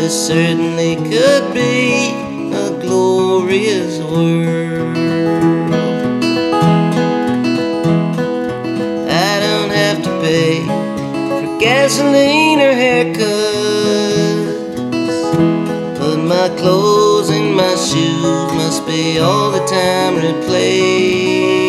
this certainly could be a glorious world. I don't have to pay for gasoline or haircuts, but my clothes and my shoes must be all the time replaced.